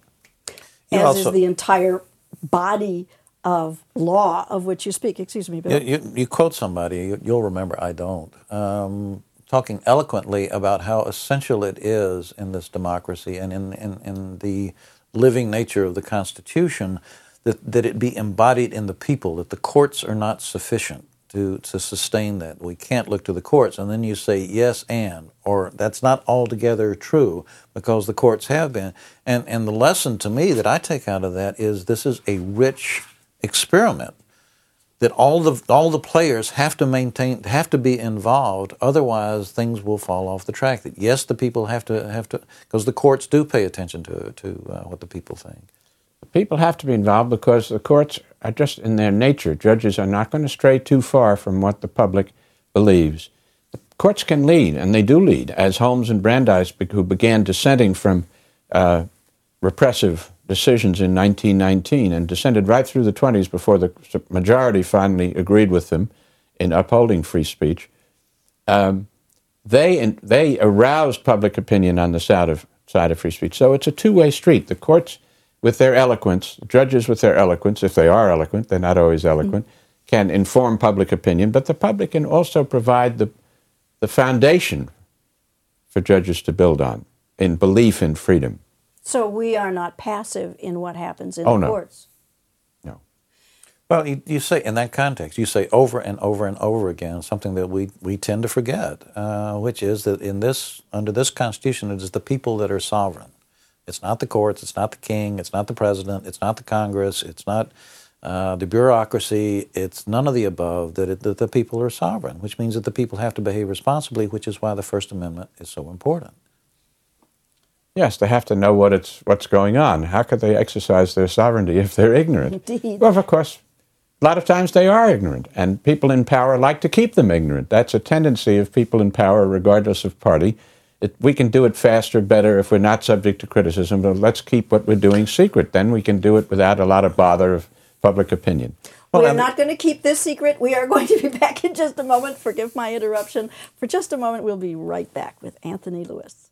As also, is the entire body of law of which you speak. Excuse me, Bill. You, you, you quote somebody, you, you'll remember, I don't. Um, talking eloquently about how essential it is in this democracy and in, in, in the living nature of the Constitution that, that it be embodied in the people, that the courts are not sufficient to, to sustain that. We can't look to the courts. And then you say, yes, and, or that's not altogether true because the courts have been. And, and the lesson to me that I take out of that is this is a rich experiment. That all the all the players have to maintain, have to be involved. Otherwise, things will fall off the track. That yes, the people have to have to because the courts do pay attention to to uh, what the people think. The people have to be involved because the courts are just in their nature. Judges are not going to stray too far from what the public believes. The courts can lead, and they do lead, as Holmes and Brandeis, who began dissenting from uh, repressive decisions in nineteen nineteen and dissented right through the twenties before the majority finally agreed with them in upholding free speech. Um, they they aroused public opinion on the side of, side of free speech. So it's a two-way street. The courts, with their eloquence, judges with their eloquence, if they are eloquent, they're not always eloquent, mm-hmm. can inform public opinion, but the public can also provide the the foundation for judges to build on in belief in freedom. So we are not passive in what happens in oh, the no. courts. No. Well, you, you say, in that context, you say over and over and over again something that we, we tend to forget, uh, which is that in this, under this Constitution, it is the people that are sovereign. It's not the courts, it's not the king, it's not the president, it's not the Congress, it's not uh, the bureaucracy, it's none of the above, that, it, that the people are sovereign, which means that the people have to behave responsibly, which is why the First Amendment is so important. Yes, they have to know what it's what's going on. How could they exercise their sovereignty if they're ignorant? Indeed. Well, of course, a lot of times they are ignorant, and people in power like to keep them ignorant. That's a tendency of people in power, regardless of party. It, we can do it faster, better, if we're not subject to criticism, but let's keep what we're doing secret. Then we can do it without a lot of bother of public opinion. Well, We're I'm, not going to keep this secret. We are going to be back in just a moment. Forgive my interruption. For just a moment, we'll be right back with Anthony Lewis.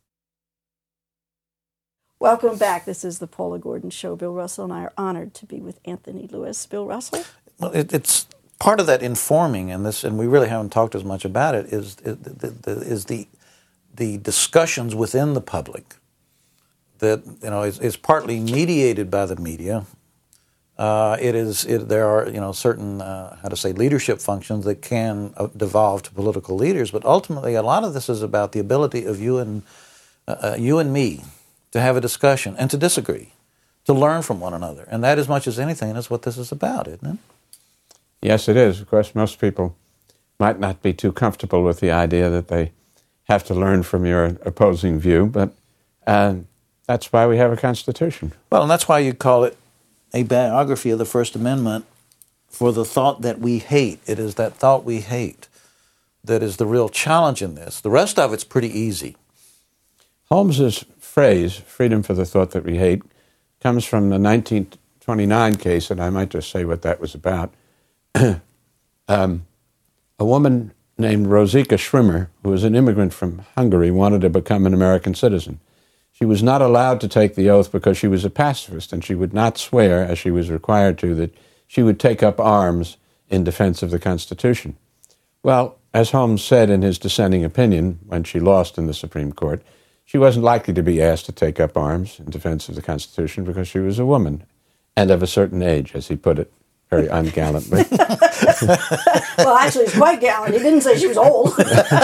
Welcome back. This is the Paula Gordon Show. Bill Russell and I are honored to be with Anthony Lewis. Bill Russell? Well, it, it's part of that informing, and this, and we really haven't talked as much about it, is, is, the, is the, the discussions within the public that, you know, is, is partly mediated by the media. Uh, it is. It, there are, you know, certain uh, how to say leadership functions that can uh, devolve to political leaders, but ultimately, a lot of this is about the ability of you and uh, you and me to have a discussion and to disagree, to learn from one another, and that, as much as anything, is what this is about, isn't it? Yes, it is. Of course, most people might not be too comfortable with the idea that they have to learn from your opposing view, but uh, that's why we have a Constitution. Well, and that's why you call it a biography of the First Amendment for the thought that we hate. It is that thought we hate that is the real challenge in this. The rest of it's pretty easy. Holmes's phrase, freedom for the thought that we hate, comes from the nineteen twenty-nine case, and I might just say what that was about. um, a woman named Rosika Schwimmer, who was an immigrant from Hungary, wanted to become an American citizen. She was not allowed to take the oath because she was a pacifist, and she would not swear, as she was required to, that she would take up arms in defense of the Constitution. Well, as Holmes said in his dissenting opinion when she lost in the Supreme Court, she wasn't likely to be asked to take up arms in defense of the Constitution because she was a woman and of a certain age, as he put it very ungallantly. Well, actually, it's quite gallant. He didn't say she was old.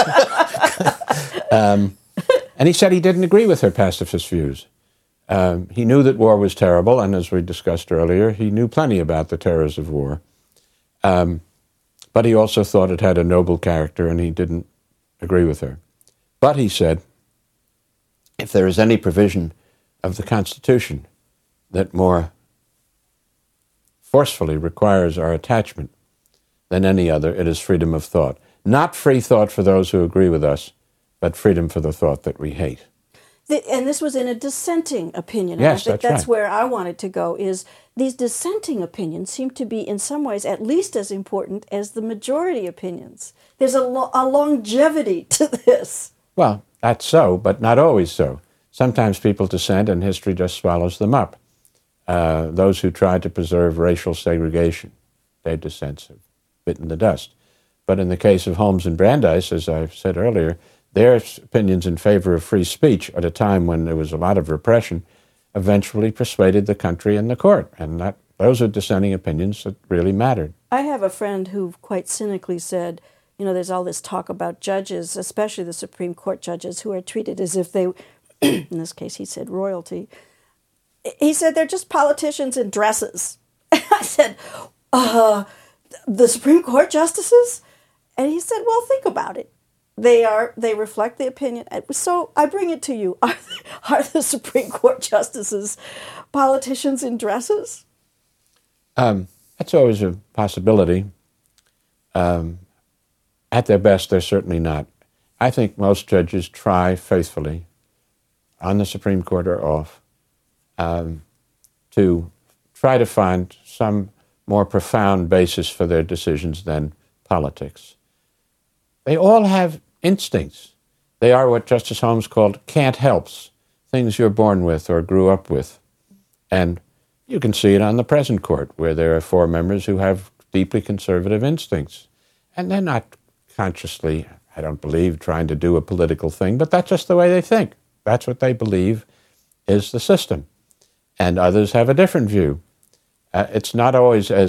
um, And he said he didn't agree with her pacifist views. Um, he knew that war was terrible, and as we discussed earlier, he knew plenty about the terrors of war. Um, but he also thought it had a noble character, and he didn't agree with her. But he said, if there is any provision of the Constitution that more forcefully requires our attachment than any other, it is freedom of thought. Not free thought for those who agree with us, but freedom for the thought that we hate. The, and this was in a dissenting opinion. Yes, and I think that's that's right. where I wanted to go, is these dissenting opinions seem to be in some ways at least as important as the majority opinions. There's a, lo- a longevity to this. Well, that's so, but not always so. Sometimes people dissent and history just swallows them up. Uh, those who try to preserve racial segregation, their dissents have bitten the dust. But in the case of Holmes and Brandeis, as I've said earlier, their opinions in favor of free speech at a time when there was a lot of repression eventually persuaded the country and the court. And that those are dissenting opinions that really mattered. I have a friend who quite cynically said, you know, there's all this talk about judges, especially the Supreme Court judges, who are treated as if they, in this case he said royalty. He said they're just politicians in dresses. I said, uh, the Supreme Court justices? And he said, well, think about it. They are. They reflect the opinion. So I bring it to you. Are, are the Supreme Court justices politicians in dresses? Um, that's always a possibility. Um, at their best, they're certainly not. I think most judges try faithfully, on the Supreme Court or off, um, to try to find some more profound basis for their decisions than politics. They all have instincts. They are what Justice Holmes called can't helps, things you're born with or grew up with. And you can see it on the present court, where there are four members who have deeply conservative instincts. And they're not consciously, I don't believe, trying to do a political thing, but that's just the way they think. That's what they believe is the system. And others have a different view. Uh, it's not always as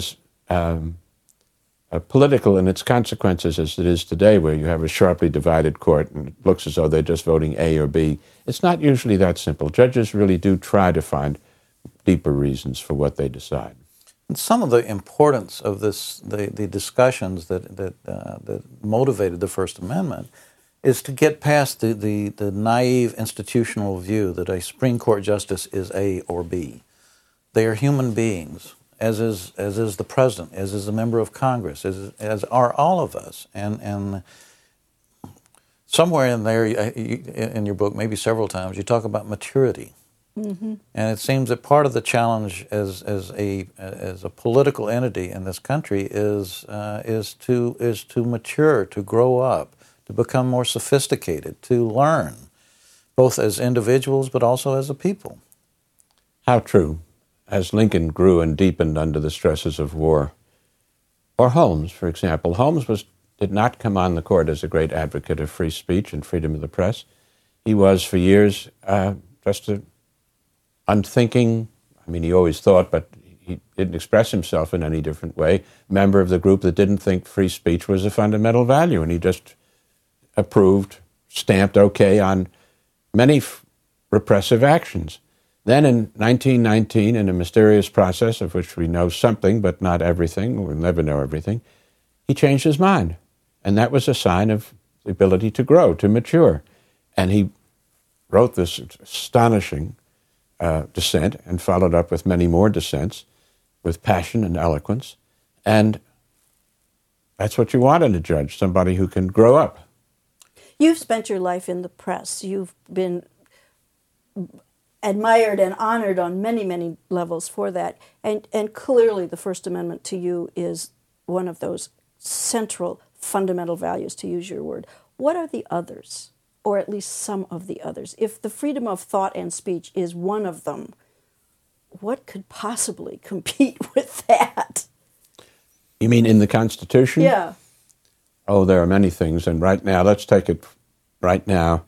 um, uh, political in its consequences as it is today, where you have a sharply divided court and it looks as though they're just voting A or B. It's not usually that simple. Judges really do try to find deeper reasons for what they decide. And some of the importance of this, the, the discussions that that, uh, that motivated the First Amendment, is to get past the, the, the naive institutional view that a Supreme Court justice is A or B. They are human beings, as is as is the president, as is a member of Congress, as as are all of us. And and somewhere in there, you, in your book, maybe several times, you talk about maturity. Mm-hmm. And it seems that part of the challenge as as a as a political entity in this country is uh, is to is to mature, to grow up, to become more sophisticated, to learn, both as individuals but also as a people. How true. As Lincoln grew and deepened under the stresses of war. Or Holmes, for example. Holmes was did not come on the court as a great advocate of free speech and freedom of the press. He was, for years, uh, just a unthinking, I mean, he always thought, but he didn't express himself in any different way, member of the group that didn't think free speech was a fundamental value, and he just approved, stamped okay on many f- repressive actions. Then in nineteen nineteen, in a mysterious process of which we know something, but not everything, we'll never know everything, he changed his mind. And that was a sign of the ability to grow, to mature. And he wrote this astonishing uh, dissent and followed up with many more dissents with passion and eloquence. And that's what you want in a judge, somebody who can grow up. You've spent your life in the press. You've been admired and honored on many, many levels for that. And, and clearly the First Amendment to you is one of those central fundamental values, to use your word. What are the others, or at least some of the others? If the freedom of thought and speech is one of them, what could possibly compete with that? You mean in the Constitution? Yeah. Oh, there are many things. And right now, let's take it right now.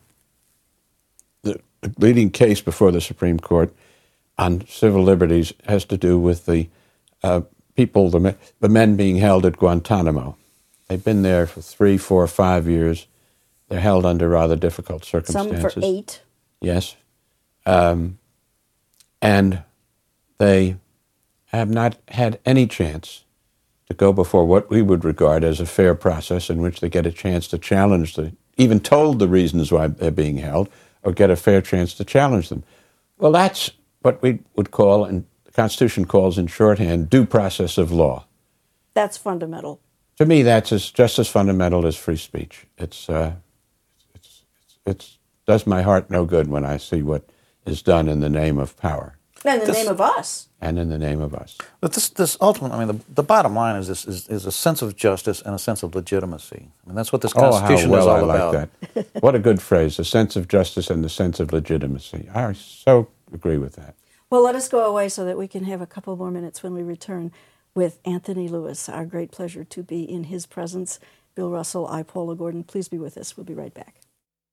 The leading case before the Supreme Court on civil liberties has to do with the uh, people, the men, the men being held at Guantanamo. They've been there for three, four, five years. They're held under rather difficult circumstances. Some for eight. Yes. Um, and they have not had any chance to go before what we would regard as a fair process in which they get a chance to challenge the, even told the reasons why they're being held, or get a fair chance to challenge them. Well, that's what we would call, and the Constitution calls in shorthand, due process of law. That's fundamental. To me, that's as, just as fundamental as free speech. It's, uh, it's, it's, it's does my heart no good when I see what is done in the name of power. And in the This- name of us. And in the name of us. But this, this ultimate, I mean, the, the bottom line is this is, is a sense of justice and a sense of legitimacy. I mean, that's what this Constitution oh, how well is all I about. like that. What a good phrase, the sense of justice and the sense of legitimacy. I so agree with that. Well, let us go away so that we can have a couple more minutes when we return with Anthony Lewis. Our great pleasure to be in his presence. Bill Russell, I, Paula Gordon. Please be with us. We'll be right back.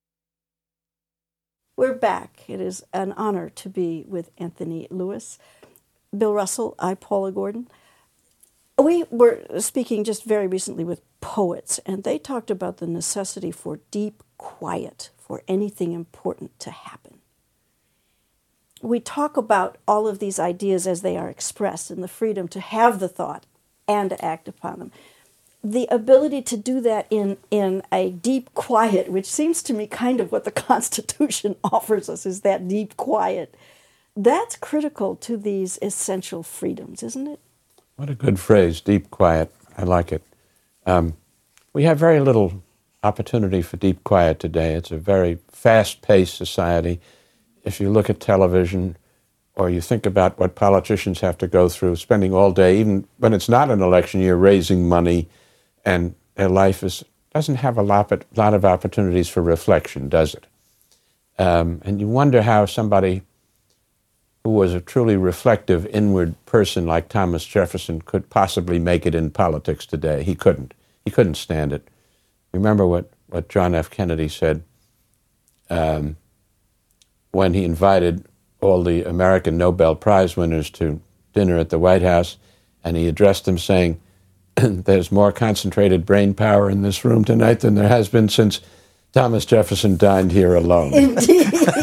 We're back. It is an honor to be with Anthony Lewis. Bill Russell, I, Paula Gordon. We were speaking just very recently with poets, and they talked about the necessity for deep quiet for anything important to happen. We talk about all of these ideas as they are expressed and the freedom to have the thought and to act upon them. The ability to do that in, in a deep quiet, which seems to me kind of what the Constitution offers us, is that deep quiet. That's critical to these essential freedoms, isn't it? What a good phrase, deep quiet. I like it. Um, we have very little opportunity for deep quiet today. It's a very fast-paced society. If you look at television or you think about what politicians have to go through, spending all day, even when it's not an election year, raising money, and their life is doesn't have a lot, lot of opportunities for reflection, does it? Um, and you wonder how somebody who was a truly reflective, inward person like Thomas Jefferson could possibly make it in politics today. He couldn't. He couldn't stand it. Remember what, what John F. Kennedy said um, when he invited all the American Nobel Prize winners to dinner at the White House, and he addressed them saying, there's more concentrated brain power in this room tonight than there has been since Thomas Jefferson dined here alone. Indeed.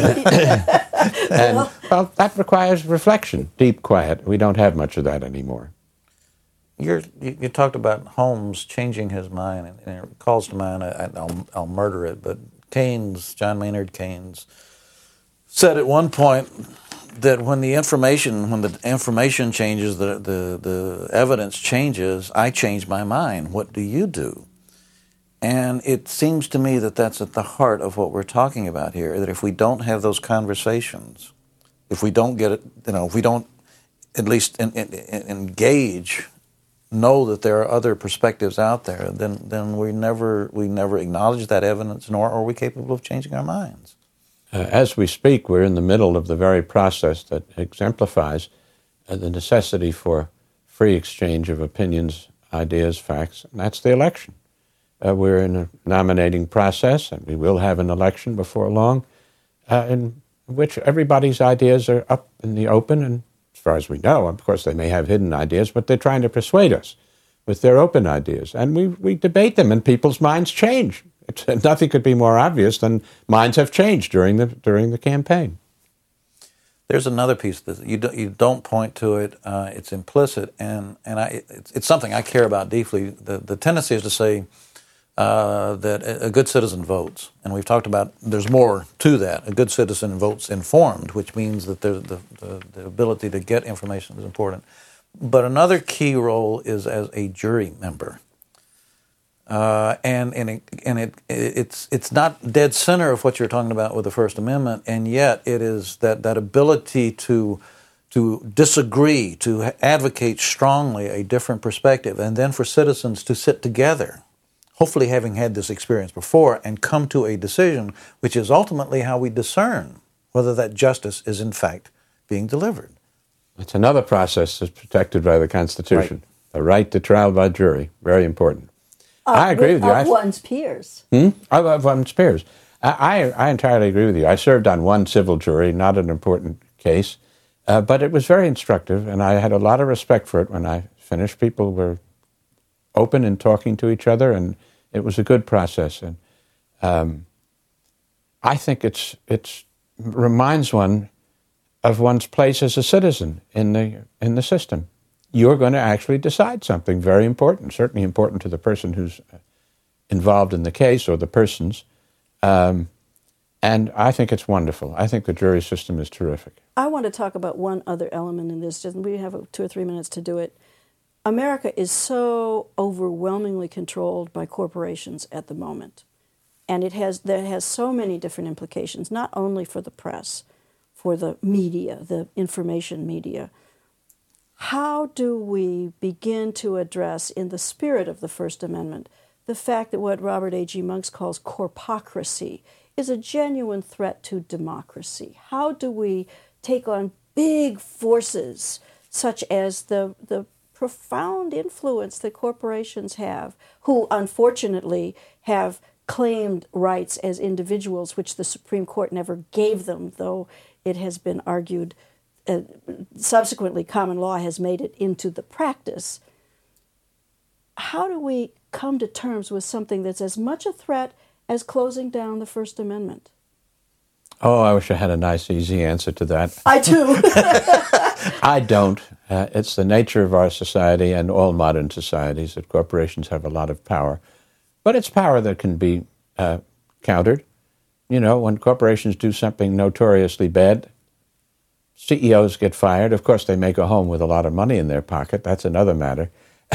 And, well, that requires reflection, deep quiet. We don't have much of that anymore. You're, you, you talked about Holmes changing his mind, and, and it calls to mind, I, I'll, I'll murder it, but Keynes, John Maynard Keynes, said at one point that when the information, when the information changes, the, the, the evidence changes, I change my mind. What do you do? And it seems to me that that's at the heart of what we're talking about here, that if we don't have those conversations, if we don't get it, you know, if we don't at least in, in, in, engage, know that there are other perspectives out there, then then we never we never acknowledge that evidence, nor are we capable of changing our minds. Uh, as we speak, we're in the middle of the very process that exemplifies uh, the necessity for free exchange of opinions, ideas, facts, and that's the election. Uh, we're in a nominating process, and we will have an election before long, uh, in which everybody's ideas are up in the open, and as far as we know, of course, they may have hidden ideas, but they're trying to persuade us with their open ideas. And we, we debate them, and people's minds change. It's, nothing could be more obvious than minds have changed during the during the campaign. There's another piece that you don't, you don't point to it. Uh, it's implicit, and and I it's, it's something I care about deeply. The the tendency is to say uh, that a good citizen votes, and we've talked about there's more to that. A good citizen votes informed, which means that the the, the, the ability to get information is important. But another key role is as a jury member. Uh, and and it, and it it's it's not dead center of what you're talking about with the First Amendment, and yet it is that, that ability to to disagree, to advocate strongly a different perspective, and then for citizens to sit together, hopefully having had this experience before, and come to a decision, which is ultimately how we discern whether that justice is in fact being delivered. It's another process that's protected by the Constitution, right. The right to trial by jury, very important. Uh, I agree with you. Of I, one's peers. Hmm? Of one's peers. I, I, I entirely agree with you. I served on one civil jury, not an important case, uh, but it was very instructive, and I had a lot of respect for it when I finished. People were open and talking to each other, and it was a good process. And um, I think it's it's reminds one of one's place as a citizen in the in the system. You're going to actually decide something very important, certainly important to the person who's involved in the case or the persons. Um, and I think it's wonderful. I think the jury system is terrific. I want to talk about one other element in this. Just we have two or three minutes to do it. America is so overwhelmingly controlled by corporations at the moment. And it has that has so many different implications, not only for the press, for the media, the information media. How do we begin to address, in the spirit of the First Amendment, the fact that what Robert A G Monks calls corpocracy is a genuine threat to democracy? How do we take on big forces such as the, the profound influence that corporations have, who unfortunately have claimed rights as individuals, which the Supreme Court never gave them, though it has been argued Uh, subsequently, common law has made it into the practice. How do we come to terms with something that's as much a threat as closing down the First Amendment? Oh, I wish I had a nice, easy answer to that. I do. I don't. Uh, it's the nature of our society and all modern societies that corporations have a lot of power. But it's power that can be uh, countered. You know, when corporations do something notoriously bad, C E Os get fired. Of course, they make a home with a lot of money in their pocket. That's another matter.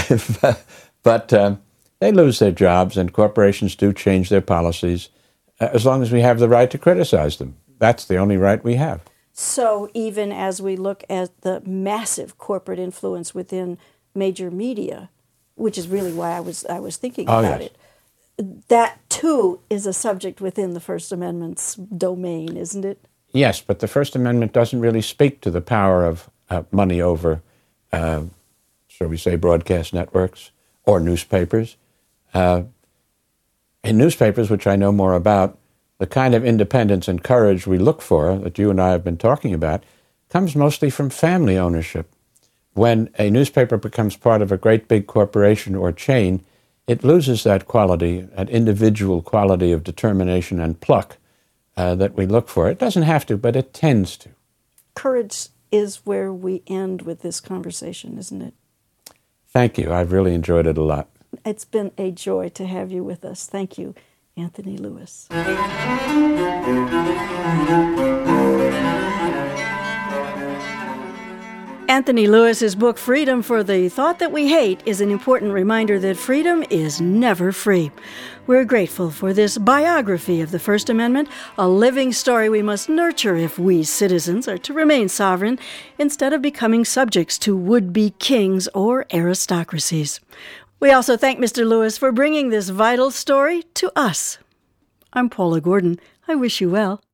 But um, they lose their jobs, and corporations do change their policies uh, as long as we have the right to criticize them. That's the only right we have. So even as we look at the massive corporate influence within major media, which is really why I was I was thinking oh, about yes. it, that too is a subject within the First Amendment's domain, isn't it? Yes, but the First Amendment doesn't really speak to the power of uh, money over, uh, shall we say, broadcast networks or newspapers. Uh, in newspapers, which I know more about, the kind of independence and courage we look for, that you and I have been talking about, comes mostly from family ownership. when a newspaper becomes part of a great big corporation or chain, it loses that quality, that individual quality of determination and pluck uh, that we look for. It doesn't have to, but it tends to. Courage is where we end with this conversation, isn't it? Thank you. I've really enjoyed it a lot. It's been a joy to have you with us. Thank you, Anthony Lewis. Anthony Lewis's book, Freedom for the Thought That We Hate, is an important reminder that freedom is never free. We're grateful for this biography of the First Amendment, a living story we must nurture if we citizens are to remain sovereign instead of becoming subjects to would-be kings or aristocracies. We also thank Mister Lewis for bringing this vital story to us. I'm Paula Gordon. I wish you well.